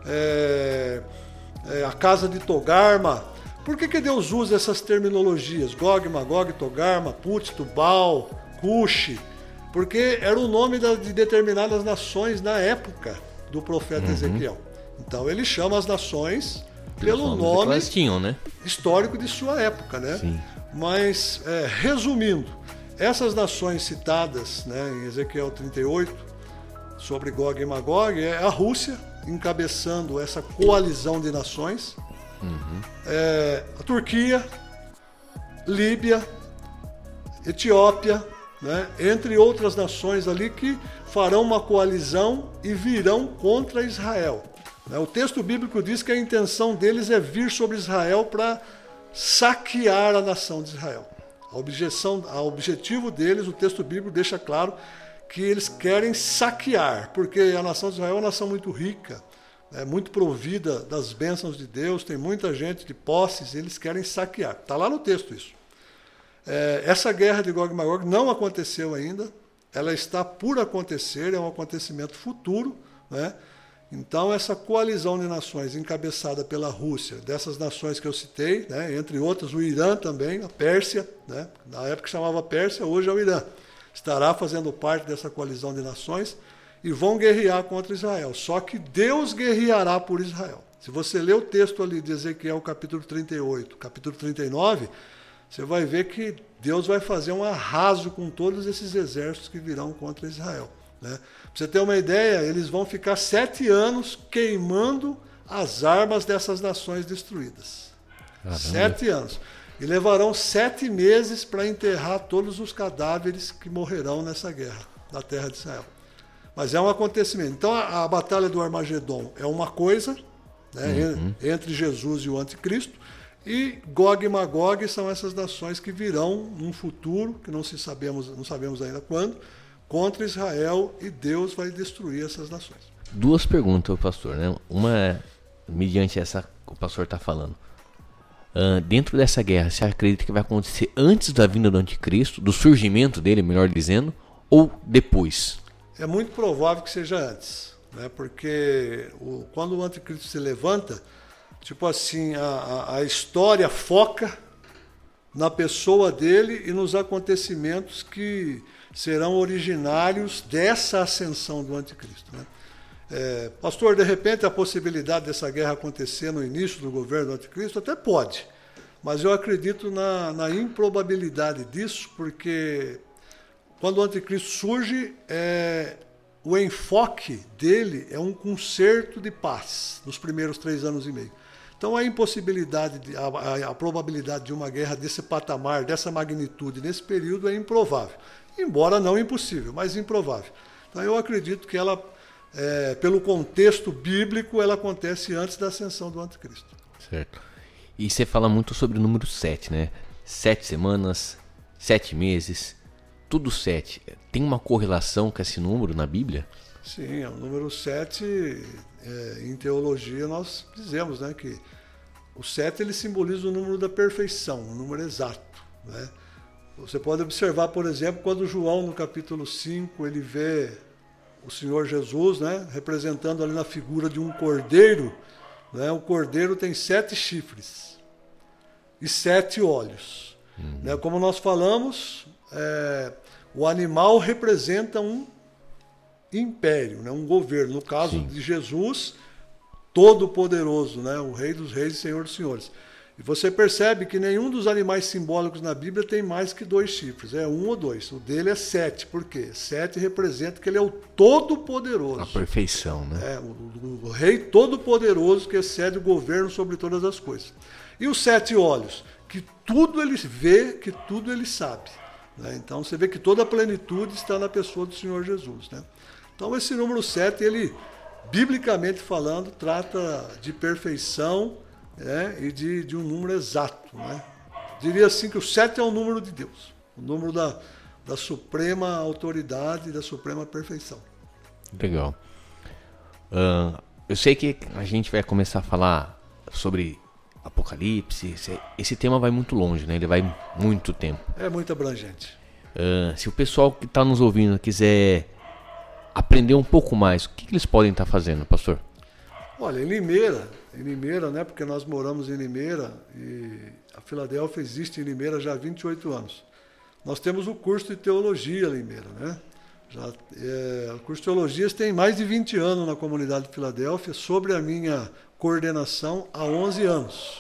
a casa de Togarma. Por que Deus usa essas terminologias? Gog, Magog, Togarma, Put, Tubal, Cush. Porque era o nome de determinadas nações na época do profeta Ezequiel. Então ele chama as nações pelo nome que tinham, né? Histórico de sua época, né? Sim. Mas, resumindo, essas nações citadas, né, em Ezequiel 38, sobre Gog e Magog, é a Rússia encabeçando essa coalizão de nações, a Turquia, Líbia, Etiópia, né, entre outras nações ali que farão uma coalizão e virão contra Israel. O texto bíblico diz que a intenção deles é vir sobre Israel para saquear a nação de Israel. O objetivo deles, o texto bíblico deixa claro que eles querem saquear, porque a nação de Israel é uma nação muito rica, muito provida das bênçãos de Deus, tem muita gente de posses, eles querem saquear. Está lá no texto isso. Essa guerra de Gog e Magog não aconteceu ainda, ela está por acontecer, é um acontecimento futuro, né? Então, essa coalizão de nações encabeçada pela Rússia, dessas nações que eu citei, né, entre outras o Irã também, a Pérsia, né, na época chamava Pérsia, hoje é o Irã, estará fazendo parte dessa coalizão de nações e vão guerrear contra Israel. Só que Deus guerreará por Israel. Se você ler o texto ali de Ezequiel capítulo 38, capítulo 39, você vai ver que Deus vai fazer um arraso com todos esses exércitos que virão contra Israel. Né? Para você ter uma ideia, eles vão ficar 7 anos queimando as armas dessas nações destruídas. Caramba. 7 anos. E levarão 7 meses para enterrar todos os cadáveres que morrerão nessa guerra na terra de Israel. Mas é um acontecimento. Então a batalha do Armagedon é uma coisa, né, entre Jesus e o anticristo, e Gog e Magog são essas nações que virão num futuro, que não sabemos ainda quando, contra Israel, e Deus vai destruir essas nações. 2 perguntas, pastor, né? Uma é, mediante essa que o pastor está falando. Dentro dessa guerra, você acredita que vai acontecer antes da vinda do anticristo, do surgimento dele, melhor dizendo, ou depois? É muito provável que seja antes, né? Porque quando o anticristo se levanta, tipo assim, a história foca na pessoa dele e nos acontecimentos que serão originários dessa ascensão do anticristo, né? Pastor, de repente a possibilidade dessa guerra acontecer no início do governo do anticristo até pode, mas eu acredito na improbabilidade disso, porque quando o anticristo surge, o enfoque dele é um concerto de paz nos primeiros 3 anos e meio. Então a impossibilidade, a probabilidade de uma guerra desse patamar, dessa magnitude, nesse período é improvável. Embora não impossível, mas improvável. Então eu acredito que ela, pelo contexto bíblico, ela acontece antes da ascensão do anticristo. Certo. E você fala muito sobre o número 7, né? 7 semanas, 7 meses, tudo 7. Tem uma correlação com esse número na Bíblia? Sim, o número 7, em teologia nós dizemos, né, que o 7 ele simboliza o número da perfeição, o número exato, né? Você pode observar, por exemplo, quando João, no capítulo 5, ele vê o Senhor Jesus, né, representando ali na figura de um cordeiro, né? O cordeiro tem 7 chifres e 7 olhos. Né? Como nós falamos, o animal representa um império, né? Um governo. No caso de Jesus, Todo-Poderoso, né? O Rei dos Reis e Senhor dos Senhores. E você percebe que nenhum dos animais simbólicos na Bíblia tem mais que 2 chifres, é 1 ou 2. O dele é 7, por quê? 7 representa que ele é o Todo-Poderoso. A perfeição, né? É, o Rei Todo-Poderoso que excede o governo sobre todas as coisas. E os 7 olhos, que tudo ele vê, que tudo ele sabe. Né? Então você vê que toda a plenitude está na pessoa do Senhor Jesus. Né? Então esse número 7, ele, biblicamente falando, trata de perfeição, né? E de um número exato. Né? Diria assim que o 7 é o número de Deus, o número da suprema autoridade e da suprema perfeição. Legal. Eu sei que a gente vai começar a falar sobre Apocalipse. Esse tema vai muito longe, né? Ele vai muito tempo. É muito abrangente. Se o pessoal que está nos ouvindo quiser aprender um pouco mais, o que eles podem estar fazendo, pastor? Olha, em Limeira, né? Porque nós moramos em Limeira e a Filadélfia existe em Limeira já há 28 anos. Nós temos o curso de teologia em Limeira, né? O curso de teologias tem mais de 20 anos na comunidade de Filadélfia, sobre a minha coordenação há 11 anos.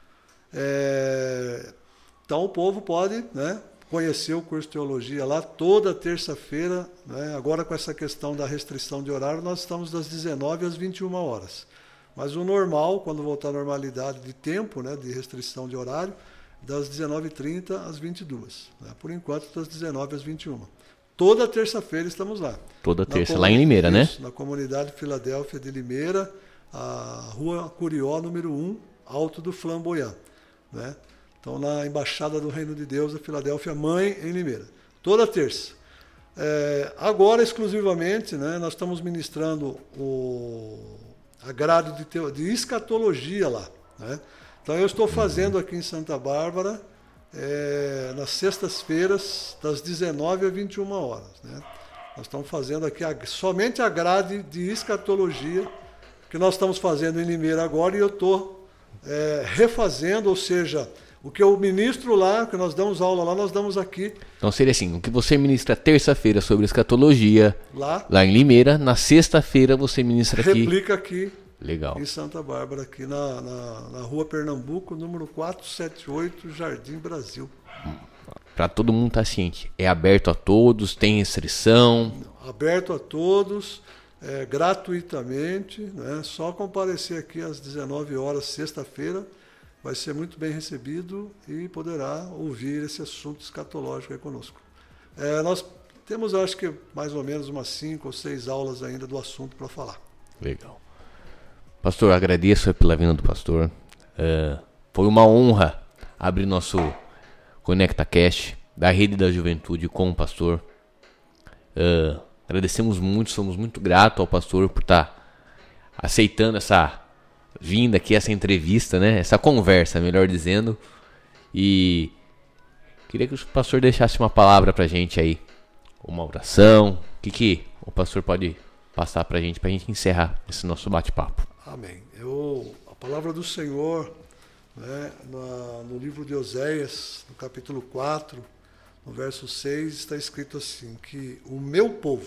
Então o povo pode, né, conhecer o curso de teologia lá toda terça-feira. Né? Agora com essa questão da restrição de horário, nós estamos das 19 às 21 horas. Mas o normal, quando voltar à normalidade de tempo, né, de restrição de horário, das 19h30 às 22h. Né? Por enquanto, das 19 às 21h. Toda terça-feira estamos lá. Toda terça, lá em Limeira, né? Na comunidade Filadélfia de Limeira, a Rua Curió, número 1, Alto do Flamboyant. Né? Então, na Embaixada do Reino de Deus, da Filadélfia Mãe, em Limeira. Toda terça. Agora, exclusivamente, né, nós estamos ministrando a grade de escatologia lá. Né? Então, eu estou fazendo aqui em Santa Bárbara, nas sextas-feiras, das 19 às 21 horas. Né? Nós estamos fazendo aqui somente a grade de escatologia, que nós estamos fazendo em Limeira agora, e eu estou refazendo, ou seja, o que eu ministro lá, que nós damos aula lá, nós damos aqui. Então seria assim, o que você ministra terça-feira sobre escatologia, lá em Limeira, na sexta-feira você ministra aqui. Replica aqui. Legal. Em Santa Bárbara, aqui na Rua Pernambuco, número 478, Jardim Brasil. Para todo mundo estar ciente, é aberto a todos, tem restrição? Aberto a todos, gratuitamente, né? Só comparecer aqui às 19 horas, sexta-feira, vai ser muito bem recebido e poderá ouvir esse assunto escatológico aí conosco. Nós temos, acho que, mais ou menos umas 5 ou 6 aulas ainda do assunto para falar. Legal. Pastor, agradeço pela vinda do pastor. Foi uma honra abrir nosso ConectaCast da Rede da Juventude com o pastor. Agradecemos muito, somos muito gratos ao pastor por estar aceitando essa vinda aqui, essa entrevista, né? Essa conversa, melhor dizendo. E queria que o pastor deixasse uma palavra pra gente aí, uma oração. O que o pastor pode passar pra gente encerrar esse nosso bate-papo? Amém. A palavra do Senhor, né, no livro de Oséias, no capítulo 4, no verso 6, está escrito assim, que o meu povo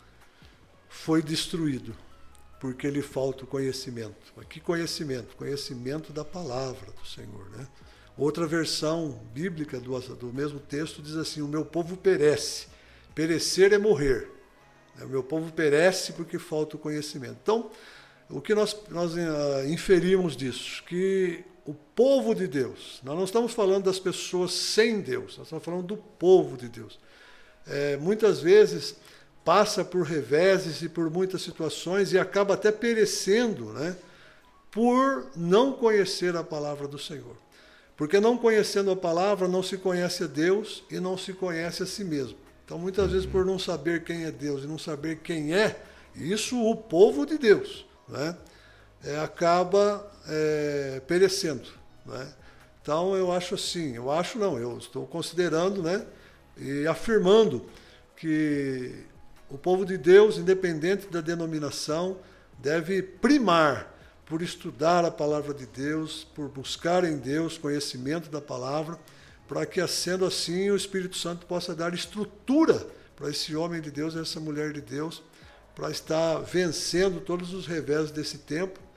foi destruído porque lhe falta o conhecimento. Mas que conhecimento? Conhecimento da palavra do Senhor. Né? Outra versão bíblica do mesmo texto diz assim, o meu povo perece. Perecer é morrer. O meu povo perece porque falta o conhecimento. Então, o que nós inferimos disso? Que o povo de Deus, nós não estamos falando das pessoas sem Deus, nós estamos falando do povo de Deus. Muitas vezes passa por reveses e por muitas situações e acaba até perecendo, né, por não conhecer a palavra do Senhor. Porque não conhecendo a palavra, não se conhece a Deus e não se conhece a si mesmo. Então, muitas vezes, por não saber quem é Deus e não saber quem é, isso o povo de Deus, né, acaba perecendo. Né? Então, eu acho assim, eu estou considerando, né, e afirmando que o povo de Deus, independente da denominação, deve primar por estudar a palavra de Deus, por buscar em Deus conhecimento da palavra, para que, sendo assim, o Espírito Santo possa dar estrutura para esse homem de Deus, essa mulher de Deus, para estar vencendo todos os revés desse tempo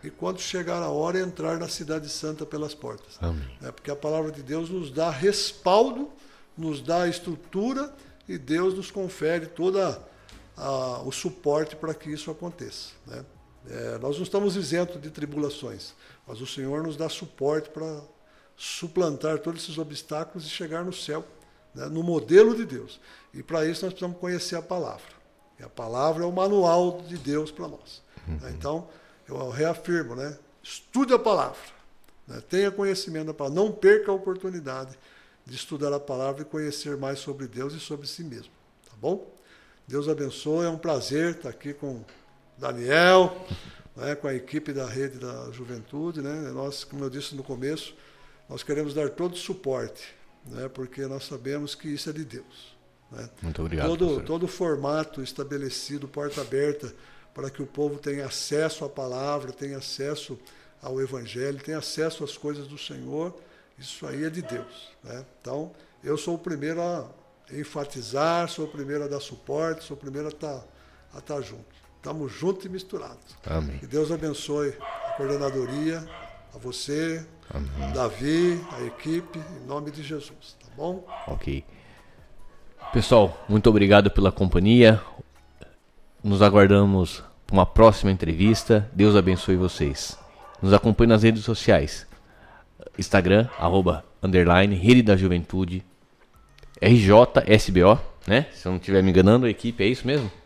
e quando chegar a hora, entrar na cidade santa pelas portas. Amém. Porque a palavra de Deus nos dá respaldo, nos dá estrutura e Deus nos confere todo o suporte para que isso aconteça. Né? Nós não estamos isentos de tribulações, mas o Senhor nos dá suporte para suplantar todos esses obstáculos e chegar no céu, né, no modelo de Deus. E para isso nós precisamos conhecer a palavra. E a palavra é o manual de Deus para nós. Então, eu reafirmo, né, estude a palavra, né, tenha conhecimento da palavra, não perca a oportunidade de estudar a palavra e conhecer mais sobre Deus e sobre si mesmo. Tá bom? Deus abençoe, é um prazer estar aqui com Daniel, né, com a equipe da Rede da Juventude. Né? Nós, como eu disse no começo, nós queremos dar todo o suporte, né, porque nós sabemos que isso é de Deus. Né? Muito obrigado. Todo o formato estabelecido, porta aberta, para que o povo tenha acesso à palavra, tenha acesso ao Evangelho, tenha acesso às coisas do Senhor, isso aí é de Deus. Né? Então, eu sou o primeiro a enfatizar, sou o primeiro a dar suporte, sou o primeiro a estar junto. Estamos juntos e misturados. Amém. Que Deus abençoe a coordenadoria, a você, Amém. Davi, a equipe, em nome de Jesus. Tá bom? Ok. Pessoal, muito obrigado pela companhia. Nos aguardamos para uma próxima entrevista. Deus abençoe vocês. Nos acompanhe nas redes sociais. Instagram, @_ Rede da Juventude, RJSBO, né? Se eu não estiver me enganando, a equipe é isso mesmo?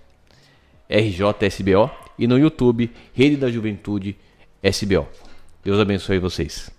RJSBO. E no YouTube, Rede da Juventude SBO. Deus abençoe vocês.